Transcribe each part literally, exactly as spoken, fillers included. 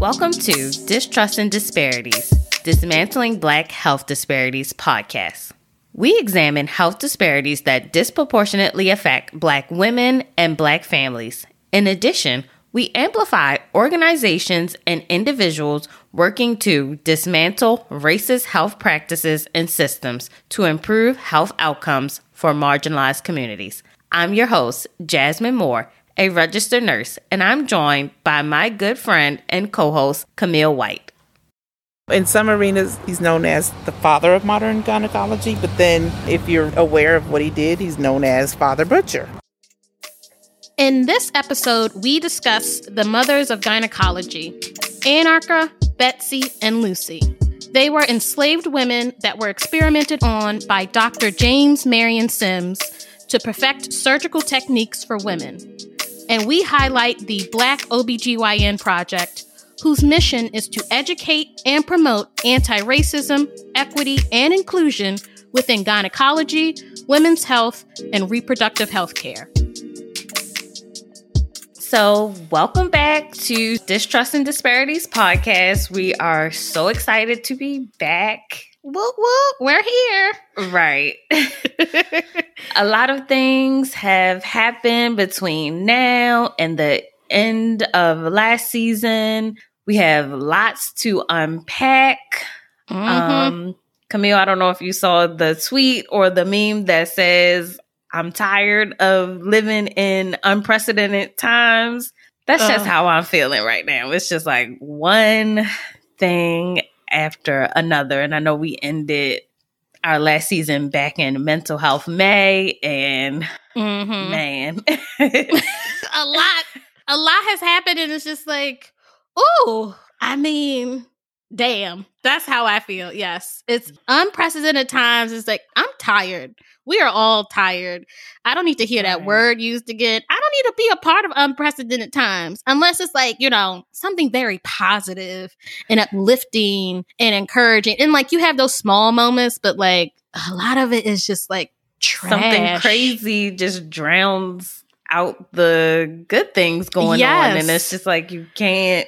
Welcome to Distrust and Disparities, Dismantling Black Health Disparities podcast. We examine health disparities that disproportionately affect Black women and Black families. In addition, we amplify organizations and individuals working to dismantle racist health practices and systems to improve health outcomes for marginalized communities. I'm your host, Jasmine Moore, a registered nurse, and I'm joined by my good friend and co-host, Camille White. In some arenas, he's known as the father of modern gynecology, but then if you're aware of what he did, he's known as Father Butcher. In this episode, we discuss the mothers of gynecology, Anarcha, Betsy, and Lucy. They were enslaved women that were experimented on by Doctor James Marion Sims to perfect surgical techniques for women. And we highlight the Black O B G Y N Project, whose mission is to educate and promote anti-racism, equity, and inclusion within gynecology, women's health, and reproductive health care. So, welcome back to Distrust and Disparities podcast. We are so excited to be back. Whoop, whoop, we're here. Right. A lot of things have happened between now and the end of last season. We have lots to unpack. Mm-hmm. Um, Camille, I don't know if you saw the tweet or the meme that says, I'm tired of living in unprecedented times. That's uh, just how I'm feeling right now. It's just like one thing after another. And I know we ended our last season back in Mental Health May, and mm-hmm. man, a lot, a lot has happened, and it's just like, oh, I mean, damn, that's how I feel. Yes, it's unprecedented times. It's like, I'm tired. We are all tired. I don't need to hear that right. word used again. I don't need to be a part of unprecedented times unless it's like, you know, something very positive and uplifting and encouraging. And like, you have those small moments, but like a lot of it is just like trash. Something crazy just drowns out the good things going yes. on. And it's just like, you can't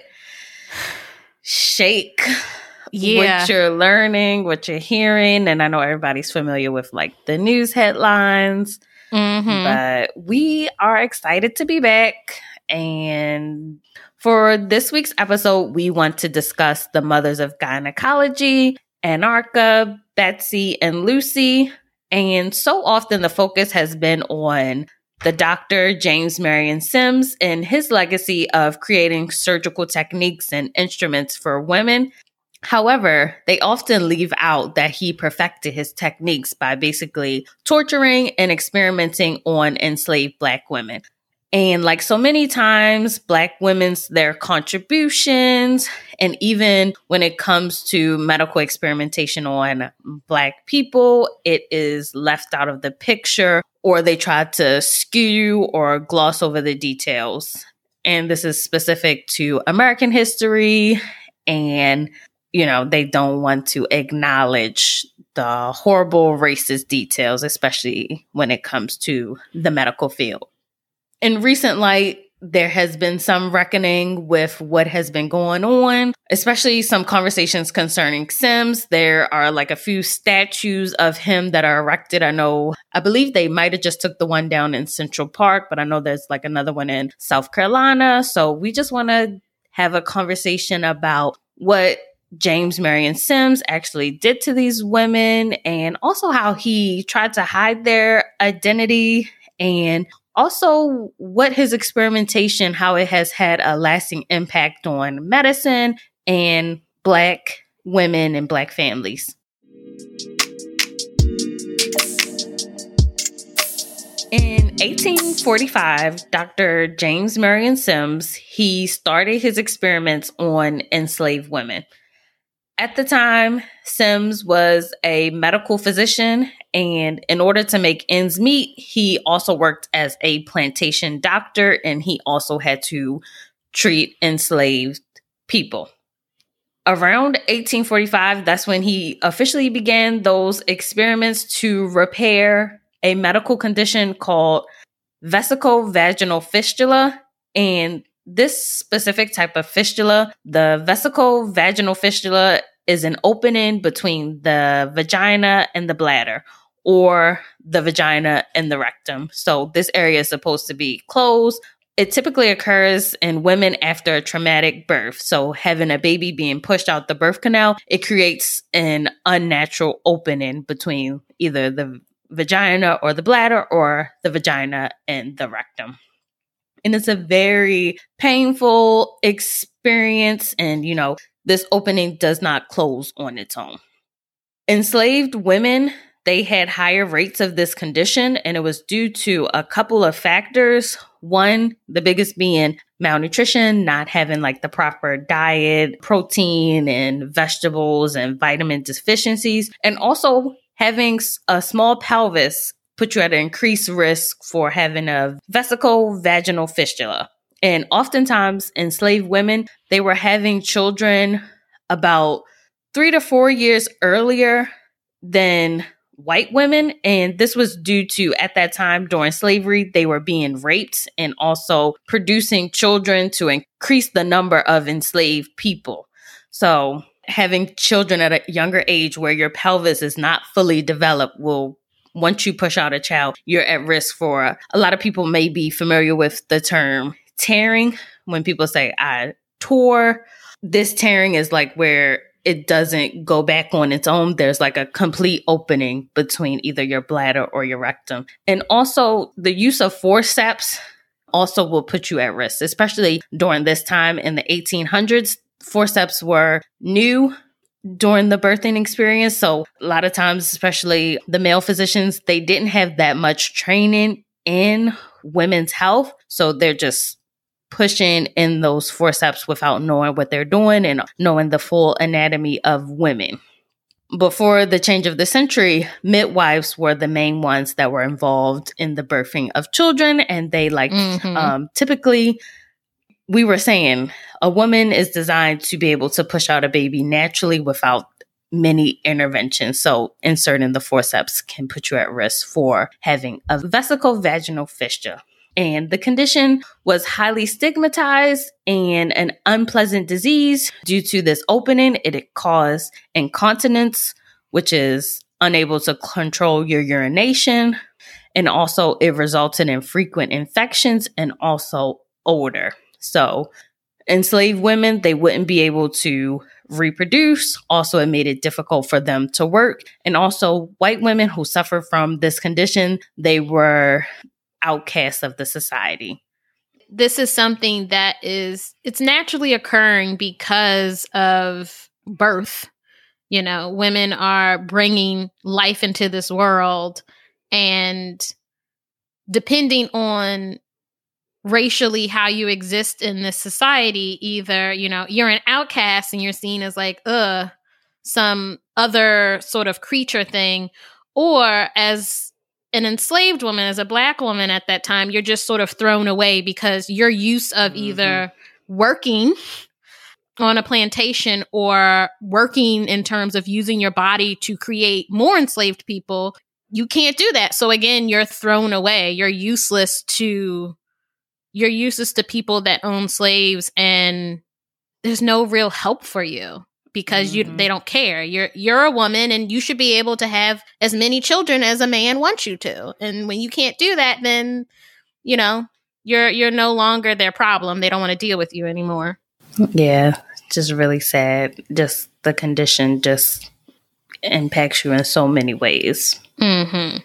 shake yeah. what you're learning, what you're hearing. And I know everybody's familiar with like the news headlines, mm-hmm. but we are excited to be back. And for this week's episode, we want to discuss the mothers of gynecology, Anarcha, Betsy, and Lucy. And so often the focus has been on the Doctor James Marion Sims and his legacy of creating surgical techniques and instruments for women. However, they often leave out that he perfected his techniques by basically torturing and experimenting on enslaved Black women. And like so many times, Black women's, their contributions, and even when it comes to medical experimentation on Black people, it is left out of the picture, or they try to skew or gloss over the details. And this is specific to American history, and you know, they don't want to acknowledge the horrible racist details, especially when it comes to the medical field. In recent light, there has been some reckoning with what has been going on, especially some conversations concerning Sims. There are like a few statues of him that are erected. I know, I believe they might have just took the one down in Central Park, but I know there's like another one in South Carolina. So we just want to have a conversation about what James Marion Sims actually did to these women, and also how he tried to hide their identity, and also what his experimentation, how it has had a lasting impact on medicine and Black women and Black families. In eighteen forty-five, Doctor James Marion Sims, he started his experiments on enslaved women. At the time, Sims was a medical physician, and in order to make ends meet, he also worked as a plantation doctor, and he also had to treat enslaved people. Around eighteen forty-five, that's when he officially began those experiments to repair a medical condition called vesicovaginal fistula, and this specific type of fistula, the vesico-vaginal fistula, is an opening between the vagina and the bladder, or the vagina and the rectum. So this area is supposed to be closed. It typically occurs in women after a traumatic birth. So having a baby being pushed out the birth canal, it creates an unnatural opening between either the vagina or the bladder, or the vagina and the rectum. And it's a very painful experience. And, you know, this opening does not close on its own. Enslaved women, they had higher rates of this condition, and it was due to a couple of factors. One, the biggest being malnutrition, not having like the proper diet, protein and vegetables and vitamin deficiencies, and also having a small pelvis put you at an increased risk for having a vesico-vaginal fistula. And oftentimes enslaved women, they were having children about three to four years earlier than white women. And this was due to, at that time during slavery, they were being raped and also producing children to increase the number of enslaved people. So having children at a younger age where your pelvis is not fully developed will, once you push out a child, you're at risk for, a, a lot of people may be familiar with the term tearing. When people say, I tore, this tearing is like where it doesn't go back on its own. There's like a complete opening between either your bladder or your rectum. And also the use of forceps also will put you at risk, especially during this time in the eighteen hundreds. Forceps were new during the birthing experience. So a lot of times, especially the male physicians, they didn't have that much training in women's health. So they're just pushing in those forceps without knowing what they're doing and knowing the full anatomy of women. Before the change of the century, midwives were the main ones that were involved in the birthing of children. And they like, mm-hmm. um, typically, we were saying a woman is designed to be able to push out a baby naturally without many interventions. So inserting the forceps can put you at risk for having a vesico-vaginal fistula. And the condition was highly stigmatized and an unpleasant disease. Due to this opening, it caused incontinence, which is unable to control your urination. And also it resulted in frequent infections and also odor. So enslaved women, they wouldn't be able to reproduce. Also, it made it difficult for them to work. And also white women who suffer from this condition, they were outcasts of the society. This is something that is, it's naturally occurring because of birth. You know, women are bringing life into this world, and depending on racially how you exist in this society, either, you know, you're an outcast and you're seen as like, ugh, some other sort of creature thing, or as an enslaved woman, as a Black woman at that time, you're just sort of thrown away because your use of mm-hmm. either working on a plantation or working in terms of using your body to create more enslaved people, you can't do that. So again, you're thrown away. You're useless to you're useless to people that own slaves, and there's no real help for you. Because you, mm-hmm. they don't care. You're you're a woman, and you should be able to have as many children as a man wants you to. And when you can't do that, then you know you're you're no longer their problem. They don't want to deal with you anymore. Yeah, just really sad. Just the condition just impacts you in so many ways. Mm-hmm.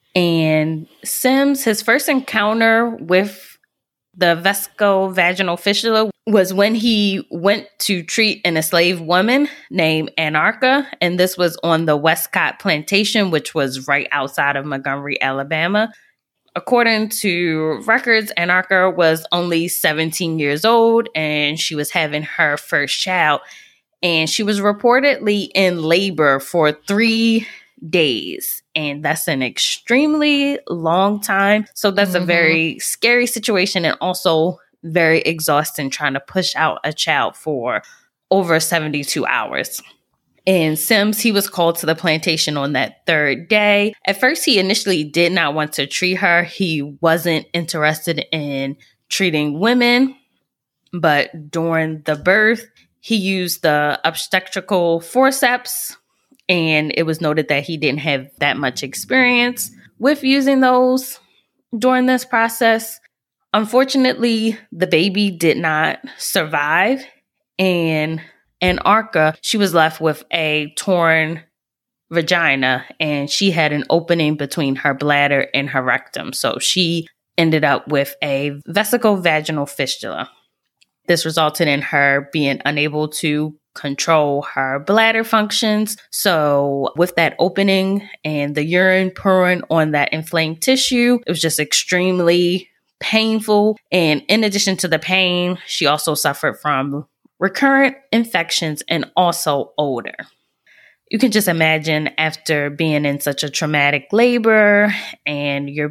And Sims, his first encounter with the vesico-vaginal fistula was when he went to treat an enslaved woman named Anarcha. And this was on the Westcott Plantation, which was right outside of Montgomery, Alabama. According to records, Anarcha was only seventeen years old, and she was having her first child. And she was reportedly in labor for three days. And that's an extremely long time. So that's mm-hmm. a very scary situation, and also very exhausting trying to push out a child for over seventy-two hours. And Sims, he was called to the plantation on that third day. At first, he initially did not want to treat her. He wasn't interested in treating women. But during the birth, he used the obstetrical forceps, and it was noted that he didn't have that much experience with using those during this process. Unfortunately, the baby did not survive, and Anarcha, she was left with a torn vagina, and she had an opening between her bladder and her rectum. So she ended up with a vesicovaginal fistula. This resulted in her being unable to control her bladder functions. So with that opening and the urine pouring on that inflamed tissue, it was just extremely painful. And in addition to the pain, she also suffered from recurrent infections and also odor. You can just imagine after being in such a traumatic labor and your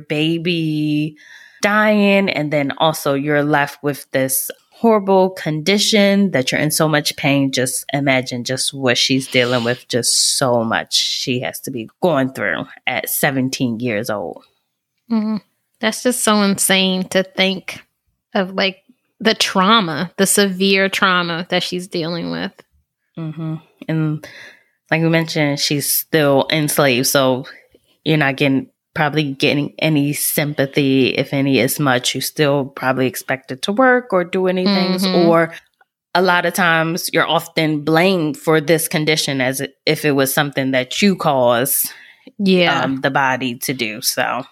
baby dying, and then also you're left with this horrible condition that you're in so much pain. Just imagine just what she's dealing with, just so much she has to be going through at seventeen years old. Mm-hmm. That's just so insane to think of, like, the trauma, the severe trauma that she's dealing with. Mm-hmm. And like we mentioned, she's still enslaved, so you're not getting probably getting any sympathy, if any, as much. You still probably expected to work or do anything, mm-hmm. or a lot of times you're often blamed for this condition as if it was something that you caused yeah. um, the body to do. So,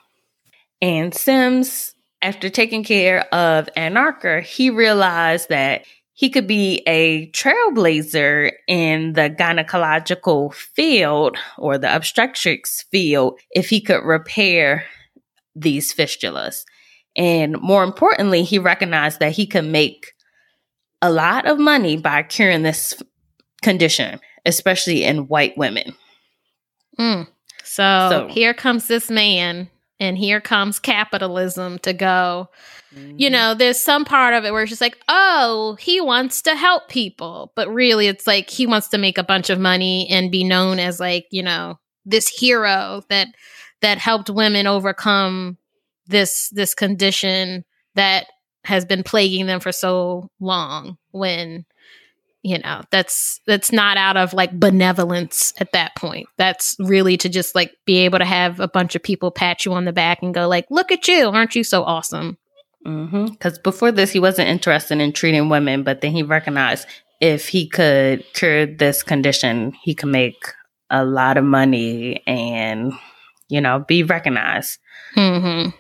and Sims, after taking care of Anarcha, he realized that he could be a trailblazer in the gynecological field or the obstetrics field if he could repair these fistulas. And more importantly, he recognized that he could make a lot of money by curing this condition, especially in white women. Mm. So, so here comes this man, and here comes capitalism to go. You know, there's some part of it where it's just like, oh, he wants to help people. But really, it's like he wants to make a bunch of money and be known as, like, you know, this hero that that helped women overcome this this condition that has been plaguing them for so long, when, you know, that's that's not out of, like, benevolence at that point. That's really to just, like, be able to have a bunch of people pat you on the back and go, like, look at you, aren't you so awesome? Because mm-hmm. before this, he wasn't interested in treating women, but then he recognized if he could cure this condition, he could make a lot of money and, you know, be recognized. Mm-hmm.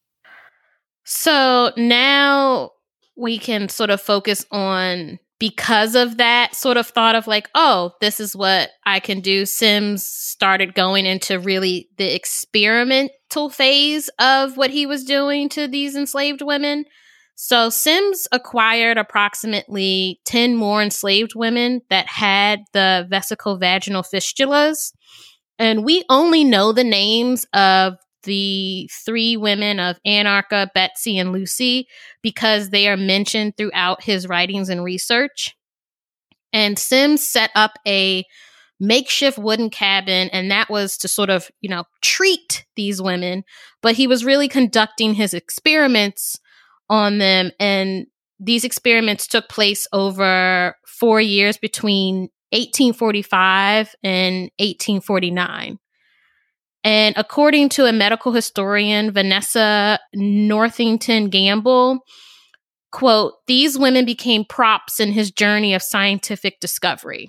So now we can sort of focus on, because of that sort of thought of, like, oh, this is what I can do. Sims started going into really the experimental phase of what he was doing to these enslaved women. So Sims acquired approximately ten more enslaved women that had the vesicovaginal fistulas. And we only know the names of the three women of Anarcha, Betsy, and Lucy because they are mentioned throughout his writings and research. And Sims set up a makeshift wooden cabin, and that was to sort of, you know, treat these women. But he was really conducting his experiments on them, and these experiments took place over four years between eighteen forty-five and eighteen forty-nine. And according to a medical historian, Vanessa Northington Gamble, quote, these women became props in his journey of scientific discovery.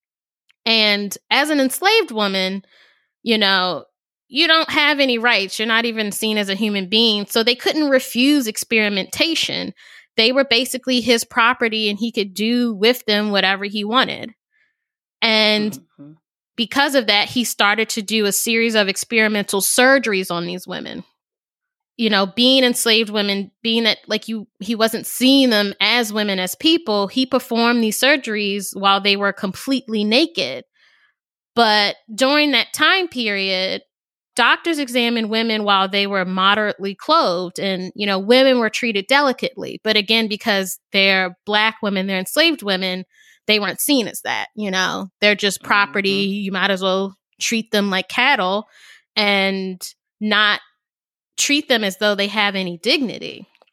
And as an enslaved woman, you know, you don't have any rights. You're not even seen as a human being. So they couldn't refuse experimentation. They were basically his property, and he could do with them whatever he wanted. And mm-hmm. because of that, he started to do a series of experimental surgeries on these women. You know, being enslaved women, being that, like, you, he wasn't seeing them as women, as people, he performed these surgeries while they were completely naked. But during that time period, doctors examined women while they were moderately clothed, and, you know, women were treated delicately. But again, because they're Black women, they're enslaved women, they weren't seen as that. You know, they're just property. Mm-hmm. You might as well treat them like cattle and not treat them as though they have any dignity.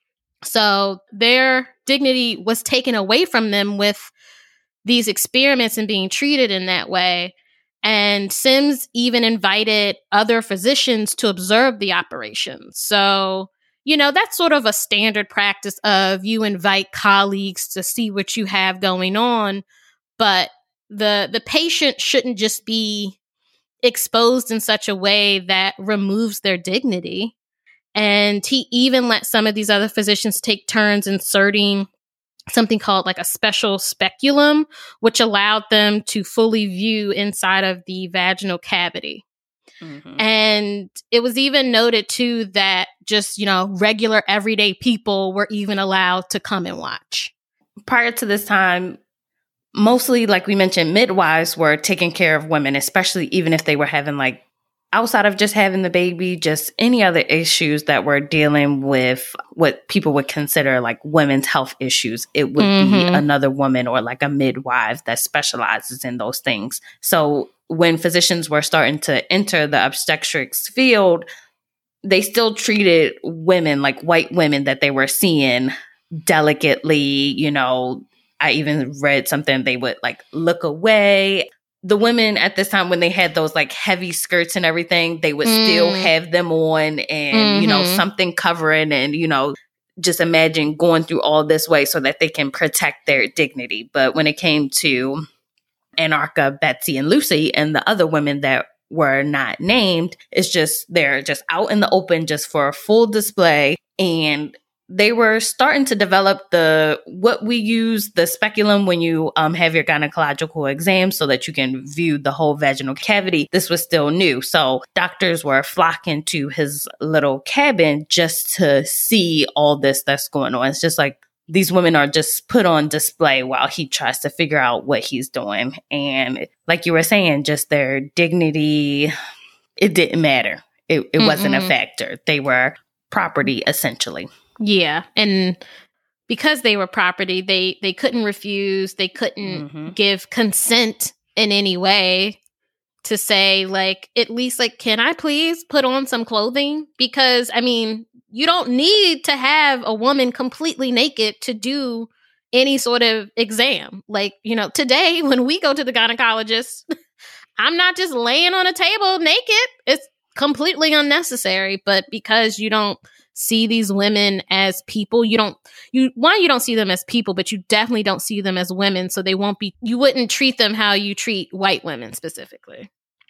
So their dignity was taken away from them with these experiments and being treated in that way. And Sims even invited other physicians to observe the operation. So, you know, that's sort of a standard practice of you invite colleagues to see what you have going on, but the the patient shouldn't just be exposed in such a way that removes their dignity. And he even let some of these other physicians take turns inserting something called like a special speculum, which allowed them to fully view inside of the vaginal cavity. Mm-hmm. And it was even noted too that just, you know, regular everyday people were even allowed to come and watch. Prior to this time, mostly, like we mentioned, midwives were taking care of women, especially even if they were having like outside of just having the baby, just any other issues that were dealing with what people would consider like women's health issues. It would mm-hmm. be another woman or like a midwife that specializes in those things. So when physicians were starting to enter the obstetrics field, they still treated women like white women that they were seeing delicately. You know, I even read something, they would like look away. The women at this time, when they had those like heavy skirts and everything, they would mm. still have them on and, mm-hmm. you know, something covering and, you know, just imagine going through all this way so that they can protect their dignity. But when it came to Anarcha, Betsy, and Lucy and the other women that were not named, it's just they're just out in the open just for a full display. And they were starting to develop the what we use, the speculum, when you um, have your gynecological exam so that you can view the whole vaginal cavity. This was still new. So doctors were flocking to his little cabin just to see all this that's going on. It's just like these women are just put on display while he tries to figure out what he's doing. And like you were saying, just their dignity, it didn't matter. It, it wasn't a factor. They were property, essentially. Yeah. And because they were property, they, they couldn't refuse. They couldn't mm-hmm. give consent in any way to say, like, at least, like, can I please put on some clothing? Because, I mean, you don't need to have a woman completely naked to do any sort of exam. Like, you know, today when we go to the gynecologist, I'm not just laying on a table naked. It's completely unnecessary. But because you don't see these women as people, you don't, you, one, you don't see them as people, but you definitely don't see them as women. So they won't be, you wouldn't treat them how you treat white women specifically.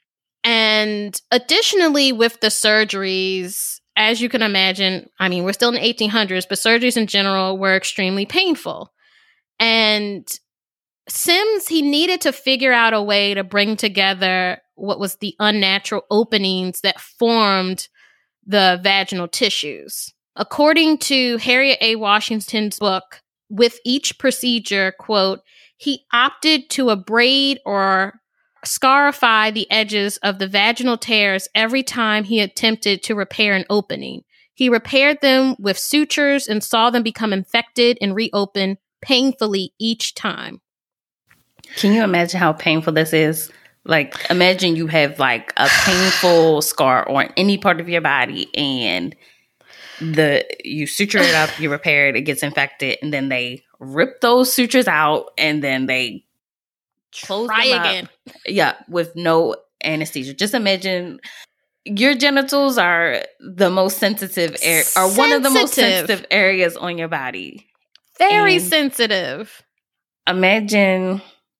And additionally, with the surgeries, as you can imagine, I mean, we're still in the eighteen hundreds, but surgeries in general were extremely painful. And Sims, he needed to figure out a way to bring together what was the unnatural openings that formed the vaginal tissues. According to Harriet A. Washington's book, with each procedure, quote, he opted to abrade or scarify the edges of the vaginal tears every time he attempted to repair an opening. He repaired them with sutures and saw them become infected and reopen painfully each time. Can you imagine how painful this is? Like, imagine you have like a painful scar on any part of your body and the you suture it up, you repair it, it gets infected, and then they rip those sutures out and then they close Try them again. up. Yeah, with no anesthesia. Just imagine your genitals are the most sensitive area, are one of the most sensitive areas on your body. Very and sensitive. Imagine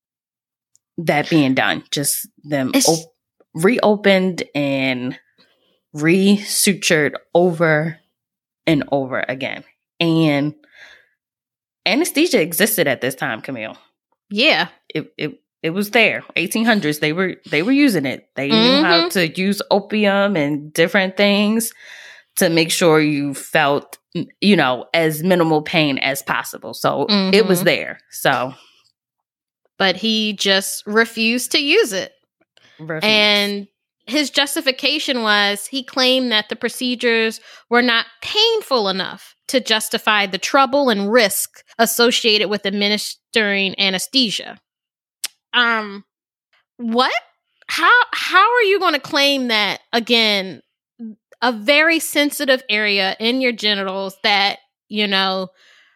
that being done, just them op- reopened and re-sutured over and over again. And anesthesia existed at this time, Camille. Yeah. It it it was there. eighteen hundreds, they were they were using it. They mm-hmm. knew how to use opium and different things to make sure you felt, you know, as minimal pain as possible. So mm-hmm. it was there. So but he just refused to use it. Refused. And his justification was he claimed that the procedures were not painful enough to justify the trouble and risk associated with administering anesthesia. Um, what? How how are you going to claim that, again, a very sensitive area in your genitals that you know,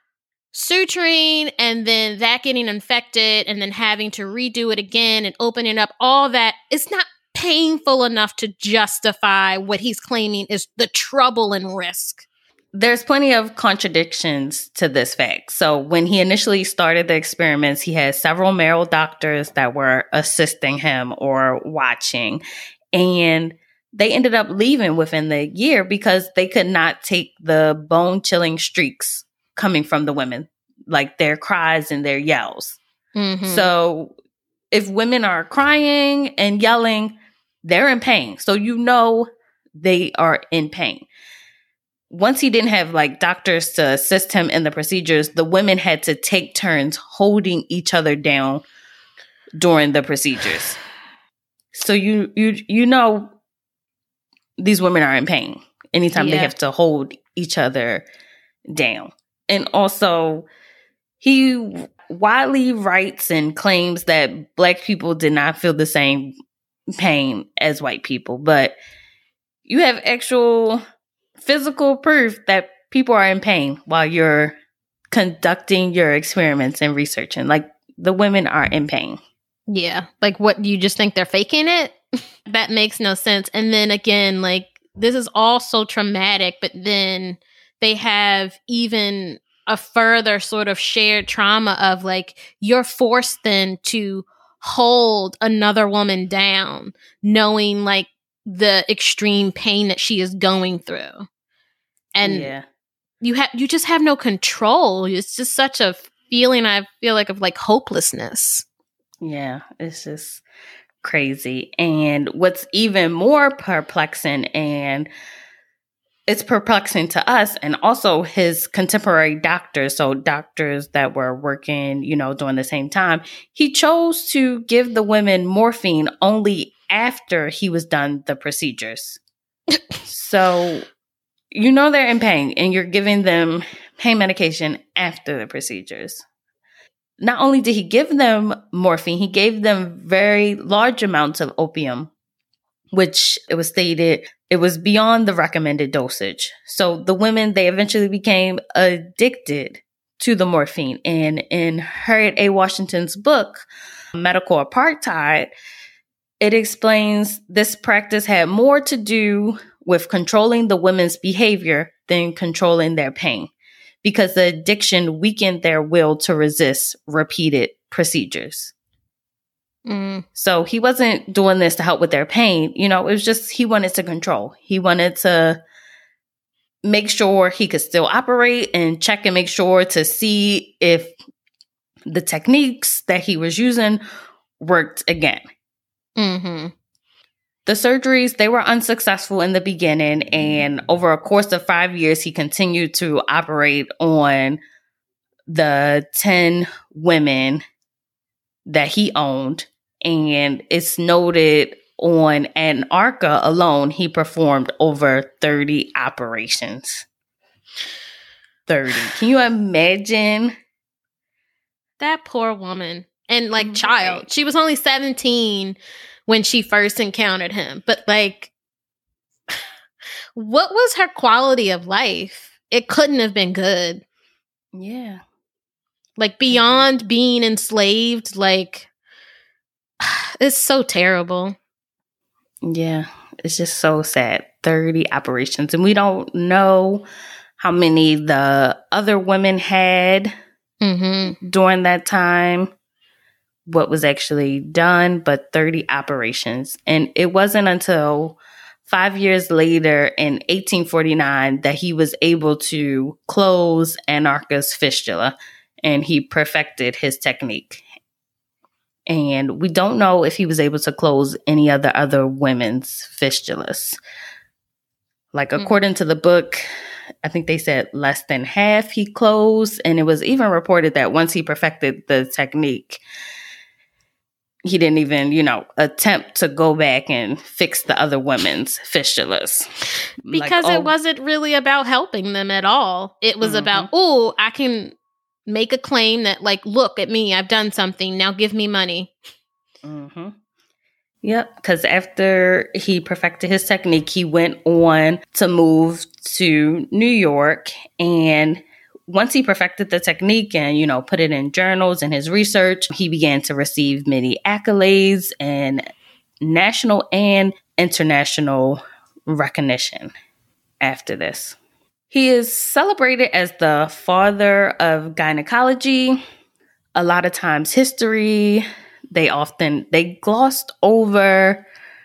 suturing and then that getting infected and then having to redo it again and opening up all that. It's not painful enough to justify what he's claiming is the trouble and risk. There's plenty of contradictions to this fact. So when he initially started the experiments, he had several male doctors that were assisting him or watching, and they ended up leaving within the year because they could not take the bone-chilling shrieks coming from the women, like their cries and their yells. Mm-hmm. So if women are crying and yelling, they're in pain. So you know they are in pain. Once he didn't have like doctors to assist him in the procedures, the women had to take turns holding each other down during the procedures. So you you you know these women are in pain anytime yeah. they have to hold each other down. And also, he widely writes and claims that Black people did not feel the same pain as white people, but you have actual physical proof that people are in pain while you're conducting your experiments and researching. Like, the women are in pain. Yeah. Like, what, you just think they're faking it? That makes no sense. And then again, like, this is all so traumatic, but then they have even a further sort of shared trauma of like, you're forced then to hold another woman down, knowing like the extreme pain that she is going through. And yeah. you have, you just have no control. It's just such a feeling, I feel like, of like hopelessness. Yeah, it's just crazy. And what's even more perplexing, and it's perplexing to us and also his contemporary doctors, so doctors that were working, you know, during the same time, he chose to give the women morphine only after he was done the procedures. So, you know, they're in pain and you're giving them pain medication after the procedures. Not only did he give them morphine, he gave them very large amounts of opium, which it was stated it was beyond the recommended dosage. So the women, they eventually became addicted to the morphine. And in Harriet A. Washington's book, Medical Apartheid, it explains this practice had more to do with controlling the women's behavior than controlling their pain, because the addiction weakened their will to resist repeated procedures. Mm. So he wasn't doing this to help with their pain. You know, it was just he wanted to control. He wanted to make sure he could still operate and check and make sure to see if the techniques that he was using worked again. Mm-hmm. The surgeries, they were unsuccessful in the beginning, and over a course of five years, he continued to operate on the ten women that he owned. And it's noted on Antarctica alone, he performed over thirty operations. thirty. Can you imagine? That poor woman. And like, right. child. She was only seventeen when she first encountered him. But like, what was her quality of life? It couldn't have been good. Yeah. Like, beyond mm-hmm. being enslaved, like, it's so terrible. Yeah, it's just so sad. thirty operations. And we don't know how many the other women had mm-hmm. during that time, what was actually done, but thirty operations. And it wasn't until five years later in eighteen forty-nine that he was able to close Anarcha's fistula, and he perfected his technique. And we don't know if he was able to close any other other women's fistulas. Like, mm-hmm. according to the book, I think they said less than half he closed. And it was even reported that once he perfected the technique, he didn't even, you know, attempt to go back and fix the other women's fistulas. Because like, oh, it wasn't really about helping them at all. It was mm-hmm. about, oh, I can make a claim that, like, look at me, I've done something, now give me money. Mm-hmm. Yep, because after he perfected his technique, he went on to move to New York. And once he perfected the technique and, you know, put it in journals and his research, he began to receive many accolades and national and international recognition after this. He is celebrated as the father of gynecology. A lot of times history, they often, they glossed over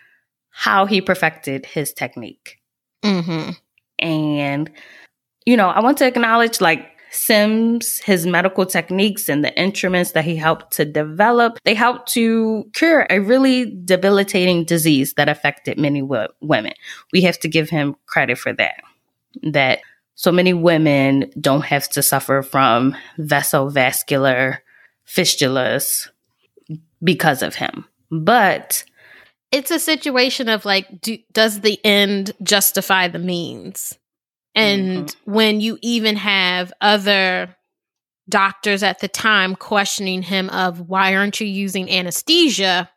how he perfected his technique. Mm-hmm. And, you know, I want to acknowledge like Sims, his medical techniques and the instruments that he helped to develop. They helped to cure a really debilitating disease that affected many w- women. We have to give him credit for that. That so many women don't have to suffer from vasovascular fistulas because of him. But it's a situation of like, do, does the end justify the means? And mm-hmm. when you even have other doctors at the time questioning him of why aren't you using anesthesia,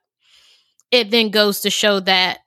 it then goes to show that,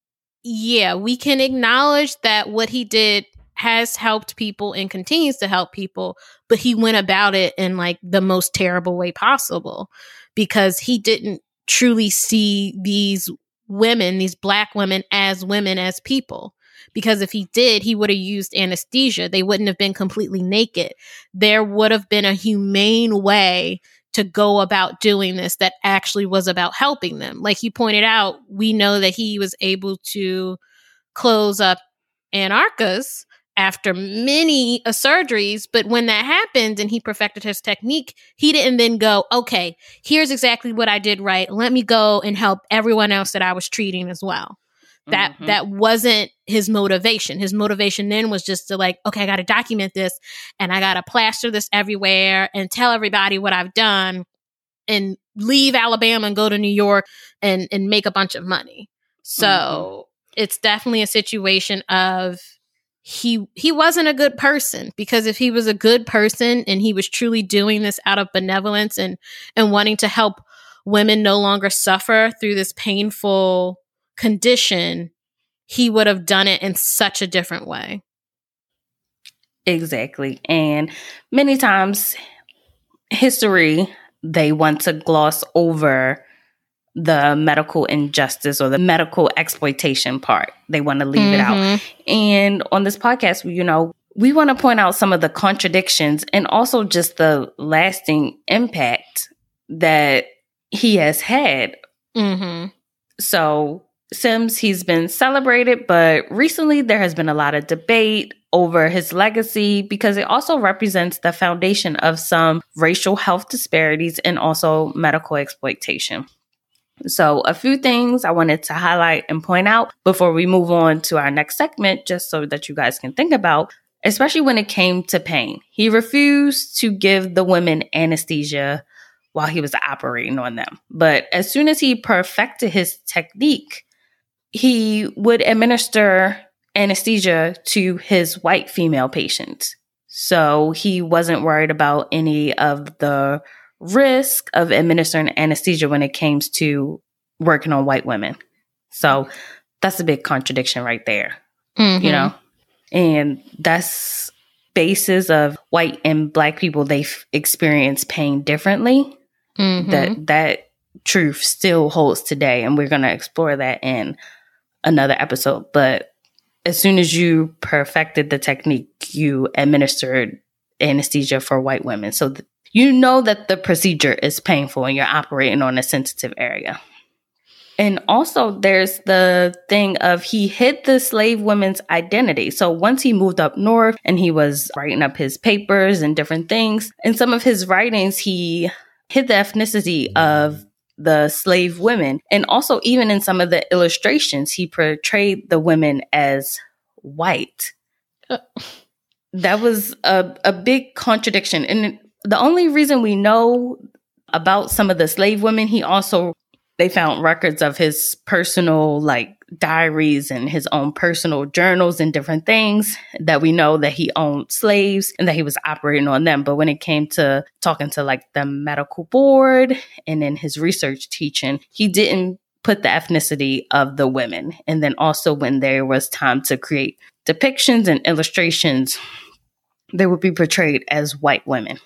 yeah, we can acknowledge that what he did has helped people and continues to help people, but he went about it in like the most terrible way possible because he didn't truly see these women, these Black women as women, as people. Because if he did, he would have used anesthesia. They wouldn't have been completely naked. There would have been a humane way to go about doing this that actually was about helping them. Like you pointed out, we know that he was able to close up Anarchus after many uh, surgeries. But when that happened and he perfected his technique, he didn't then go, okay, here's exactly what I did right. Let me go and help everyone else that I was treating as well. That mm-hmm. that wasn't his motivation. His motivation then was just to like, okay, I got to document this and I got to plaster this everywhere and tell everybody what I've done and leave Alabama and go to New York and, and make a bunch of money. So mm-hmm. it's definitely a situation of he he wasn't a good person, because if he was a good person and he was truly doing this out of benevolence and, and wanting to help women no longer suffer through this painful condition, he would have done it in such a different way. Exactly. And many times history, they want to gloss over the medical injustice or the medical exploitation part. They want to leave mm-hmm. it out. And on this podcast, you know, we want to point out some of the contradictions and also just the lasting impact that he has had. Mm-hmm. So Sims, he's been celebrated, but recently there has been a lot of debate over his legacy because it also represents the foundation of some racial health disparities and also medical exploitation. So a few things I wanted to highlight and point out before we move on to our next segment, just so that you guys can think about, especially when it came to pain. He refused to give the women anesthesia while he was operating on them. But as soon as he perfected his technique, he would administer anesthesia to his white female patients. So he wasn't worried about any of the risk of administering anesthesia when it came to working on white women. So that's a big contradiction right there, mm-hmm. you know? And that's basis of white and Black people, they experience pain differently. Mm-hmm. That that truth still holds today. And we're going to explore that in another episode. But as soon as you perfected the technique, you administered anesthesia for white women. So th- you know that the procedure is painful and you're operating on a sensitive area. And also there's the thing of he hid the slave women's identity. So once he moved up north and he was writing up his papers and different things, in some of his writings, he hid the ethnicity of the slave women. And also even in some of the illustrations, he portrayed the women as white. Uh. That was a, a big contradiction. And the only reason we know about some of the slave women, he also, they found records of his personal like diaries and his own personal journals and different things that we know that he owned slaves and that he was operating on them. But when it came to talking to like the medical board and in his research teaching, he didn't put the ethnicity of the women. And then also when there was time to create depictions and illustrations, they would be portrayed as white women.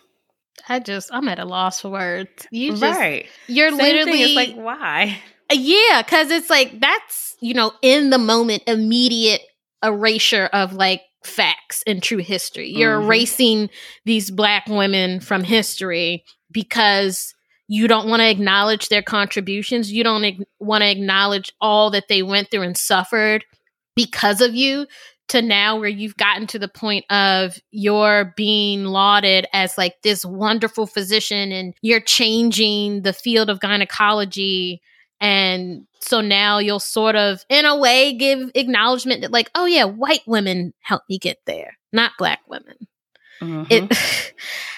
I just, I'm at a loss for words. You just, right. You're Same literally, thing. It's like, why? Yeah, because it's like, that's, you know, in the moment, immediate erasure of like facts and true history. You're mm-hmm. erasing these Black women from history because you don't want to acknowledge their contributions. You don't ag- want to acknowledge all that they went through and suffered because of you, to now where you've gotten to the point of you're being lauded as like this wonderful physician and you're changing the field of gynecology. And so now you'll sort of, in a way, give acknowledgement that like, oh yeah, white women helped me get there, not Black women. Mm-hmm. It,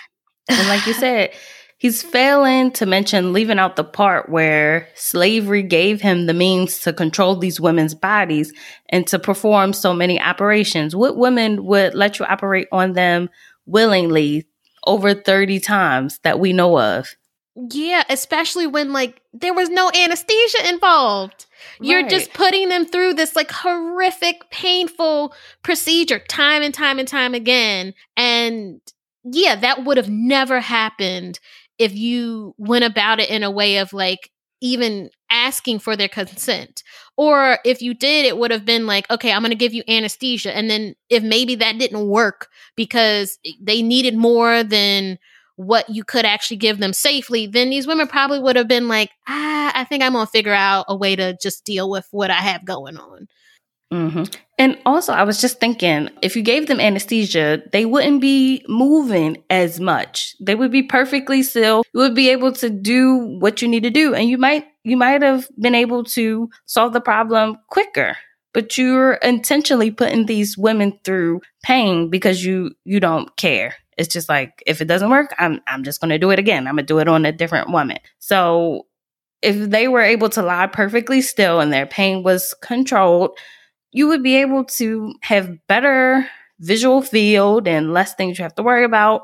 and like you said, he's failing to mention, leaving out the part where slavery gave him the means to control these women's bodies and to perform so many operations. What women would let you operate on them willingly over thirty times that we know of? Yeah, especially when like there was no anesthesia involved. Right. You're just putting them through this like horrific, painful procedure time and time and time again. And yeah, that would have never happened if you went about it in a way of like even asking for their consent. Or if you did, it would have been like, okay, I'm going to give you anesthesia. And then if maybe that didn't work because they needed more than what you could actually give them safely, then these women probably would have been like, ah, I think I'm going to figure out a way to just deal with what I have going on. Mm-hmm. And also, I was just thinking, if you gave them anesthesia, they wouldn't be moving as much. They would be perfectly still. You would be able to do what you need to do. And you might, you might have been able to solve the problem quicker. But you're intentionally putting these women through pain because you, you don't care. It's just like, if it doesn't work, I'm, I'm just going to do it again. I'm going to do it on a different woman. So if they were able to lie perfectly still and their pain was controlled, you would be able to have better visual field and less things you have to worry about.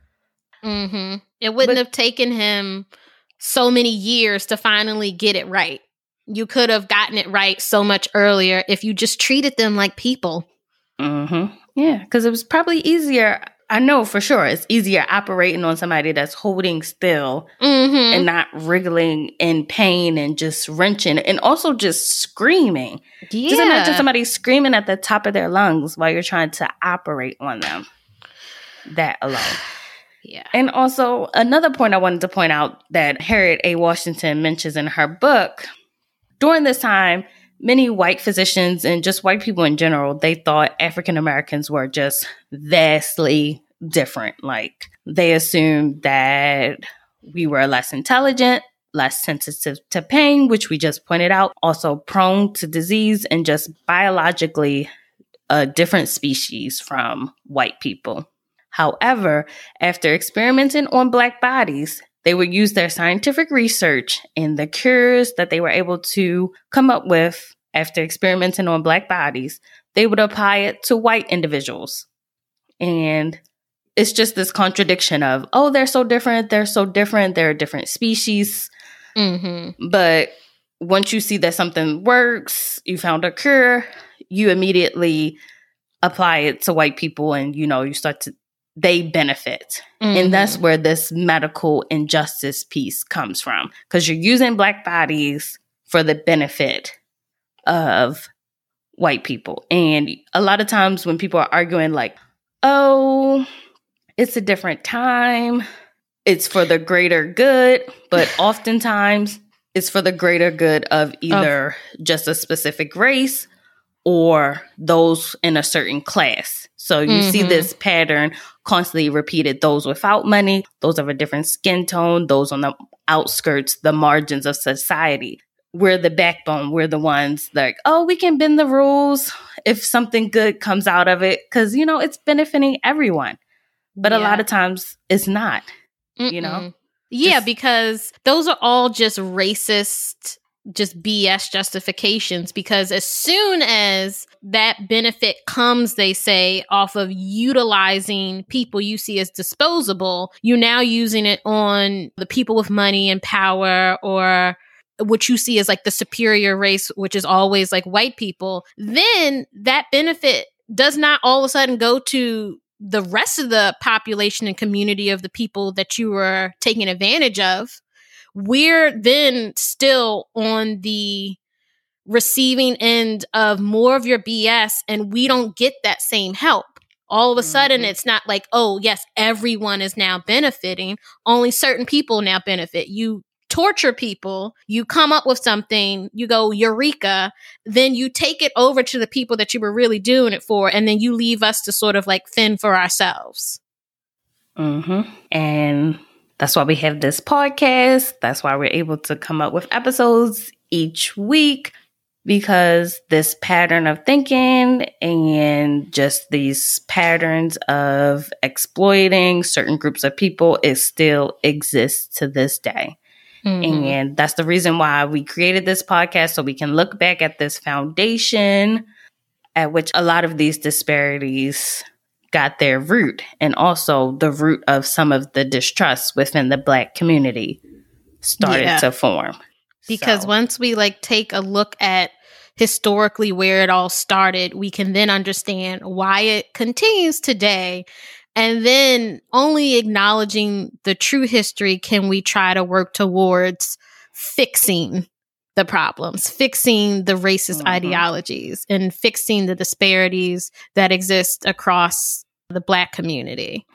Mm-hmm. It wouldn't but, have taken him so many years to finally get it right. You could have gotten it right so much earlier if you just treated them like people. Mm-hmm. Yeah, because it was probably easier. I know for sure it's easier operating on somebody that's holding still mm-hmm. and not wriggling in pain and just wrenching and also just screaming. Yeah. Just imagine somebody screaming at the top of their lungs while you're trying to operate on them. That alone. Yeah. And also another point I wanted to point out that Harriet A. Washington mentions in her book, during this time, many white physicians and just white people in general, they thought African Americans were just vastly different. Like they assumed that we were less intelligent, less sensitive to pain, which we just pointed out, also prone to disease and just biologically a different species from white people. However, after experimenting on Black bodies, they would use their scientific research and the cures that they were able to come up with after experimenting on Black bodies. They would apply it to white individuals. And it's just this contradiction of, oh, they're so different. They're so different. They're a different species. Mm-hmm. But once you see that something works, you found a cure, you immediately apply it to white people and, you know, you start to, they benefit. Mm-hmm. And that's where this medical injustice piece comes from. Because you're using Black bodies for the benefit of white people. And a lot of times when people are arguing like, oh, it's a different time, it's for the greater good, but oftentimes it's for the greater good of either oh. just a specific race or those in a certain class. So you mm-hmm. see this pattern constantly repeated. Those without money, those of a different skin tone, those on the outskirts, the margins of society. We're the backbone. We're the ones like, oh, we can bend the rules if something good comes out of it. Because, you know, it's benefiting everyone. But yeah. a lot of times it's not, Mm-mm. you know? Yeah, just- because those are all just racist, just B S justifications. Because as soon as that benefit comes, they say, off of utilizing people you see as disposable, you're now using it on the people with money and power, or what you see as like the superior race, which is always like white people. Then that benefit does not all of a sudden go to the rest of the population and community of the people that you were taking advantage of, we're then still on the receiving end of more of your B S, and we don't get that same help. All of a sudden, mm-hmm. it's not like, oh, yes, everyone is now benefiting. Only certain people now benefit. You torture people, you come up with something, you go, eureka, then you take it over to the people that you were really doing it for, and then you leave us to sort of like fend for ourselves. Mm-hmm. And that's why we have this podcast. That's why we're able to come up with episodes each week, because this pattern of thinking and just these patterns of exploiting certain groups of people, it still exists to this day. Mm-hmm. And that's the reason why we created this podcast, so we can look back at this foundation at which a lot of these disparities got their root, and also the root of some of the distrust within the Black community started yeah. to form. Because so. once we like take a look at historically where it all started, we can then understand why it continues today. And then only acknowledging the true history can we try to work towards fixing the problems, fixing the racist mm-hmm. ideologies, and fixing the disparities that exist across the Black community.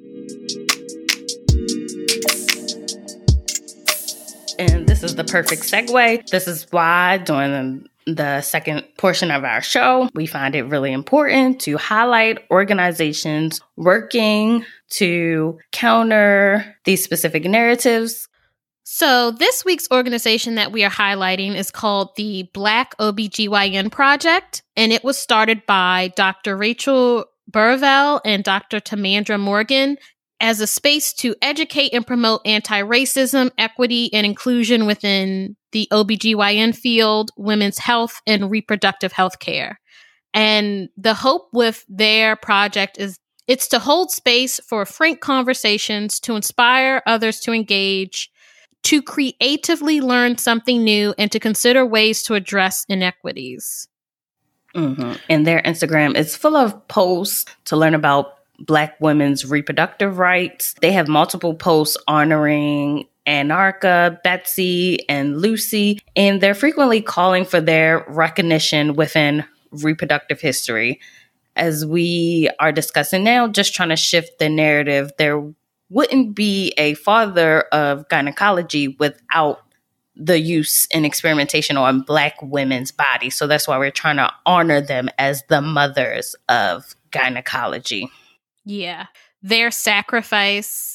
And this is the perfect segue. This is why during the second portion of our show, we find it really important to highlight organizations working to counter these specific narratives. So this week's organization that we are highlighting is called the Black O B G Y N Project, and it was started by Doctor Rachel Burwell and Doctor Tamandra Morgan as a space to educate and promote anti-racism, equity, and inclusion within the O B G Y N field, women's health, and reproductive health care. And the hope with their project is it's to hold space for frank conversations, to inspire others to engage, to creatively learn something new, and to consider ways to address inequities. Mm-hmm. And their Instagram is full of posts to learn about Black women's reproductive rights. They have multiple posts honoring Anarcha, Betsy, and Lucy, and they're frequently calling for their recognition within reproductive history. As we are discussing now, just trying to shift the narrative, there wouldn't be a father of gynecology without the use and experimentation on Black women's bodies. So that's why we're trying to honor them as the mothers of gynecology. Yeah. Their sacrifice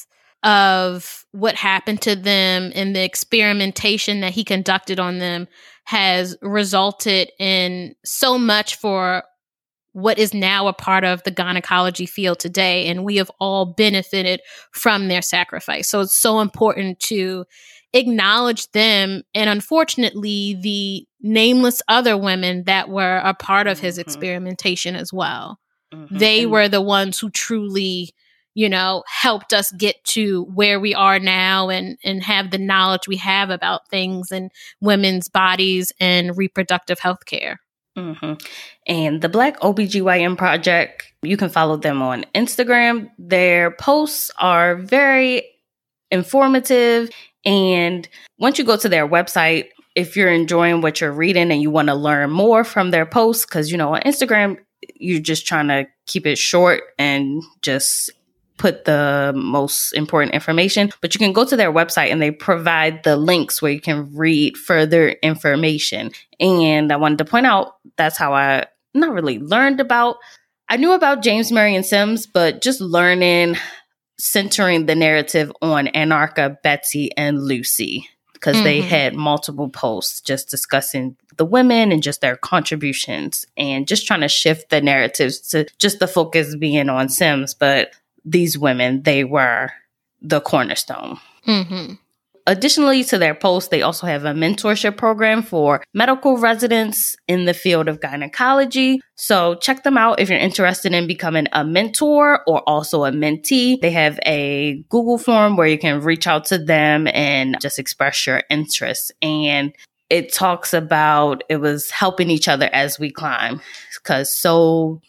of what happened to them and the experimentation that he conducted on them has resulted in so much for what is now a part of the gynecology field today. And we have all benefited from their sacrifice. So it's so important to acknowledge them. And unfortunately, the nameless other women that were a part of his mm-hmm. experimentation as well. Mm-hmm. They were the ones who truly, you know, helped us get to where we are now and, and have the knowledge we have about things and women's bodies and reproductive health care. Mm-hmm. And the Black O B G Y N Project, you can follow them on Instagram. Their posts are very informative. And once you go to their website, if you're enjoying what you're reading and you want to learn more from their posts, because, you know, on Instagram, you're just trying to keep it short and just put the most important information. But you can go to their website and they provide the links where you can read further information. And I wanted to point out that's how I not really learned about. I knew about James Marion Sims, but just learning, centering the narrative on Anarcha, Betsy, and Lucy, because mm-hmm. they had multiple posts just discussing the women and just their contributions and just trying to shift the narratives to just the focus being on Sims. But these women, they were the cornerstone. Mm-hmm. Additionally to their posts, they also have a mentorship program for medical residents in the field of gynecology. So check them out if you're interested in becoming a mentor or also a mentee. They have a Google form where you can reach out to them and just express your interest. And it talks about it was helping each other as we climb, because so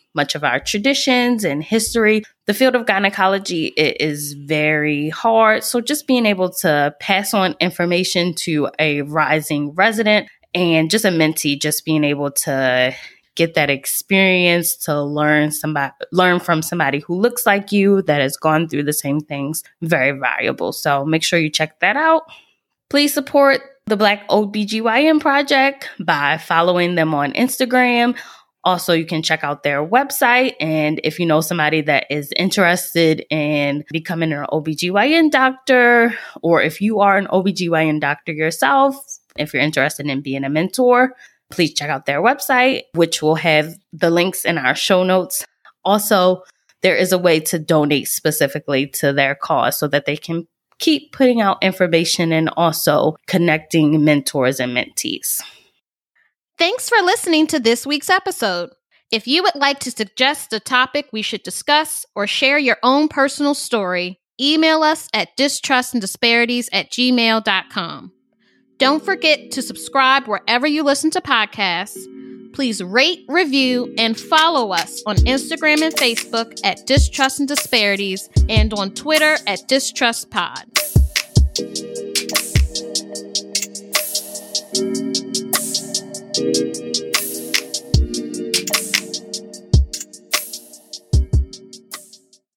much of our traditions and history. The field of gynecology it is very hard. So just being able to pass on information to a rising resident and just a mentee, just being able to get that experience to learn somebody, learn from somebody who looks like you that has gone through the same things, very valuable. So make sure you check that out. Please support the Black O B G Y N Project by following them on Instagram. Also, you can check out their website. And if you know somebody that is interested in becoming an O B G Y N doctor, or if you are an O B G Y N doctor yourself, if you're interested in being a mentor, please check out their website, which will have the links in our show notes. Also, there is a way to donate specifically to their cause so that they can keep putting out information and also connecting mentors and mentees. Thanks for listening to this week's episode. If you would like to suggest a topic we should discuss or share your own personal story, email us at distrustanddisparities at gmail dot com. Don't forget to subscribe wherever you listen to podcasts. Please rate, review, and follow us on Instagram and Facebook at Distrust and Disparities and on Twitter at DistrustPod. Thank you.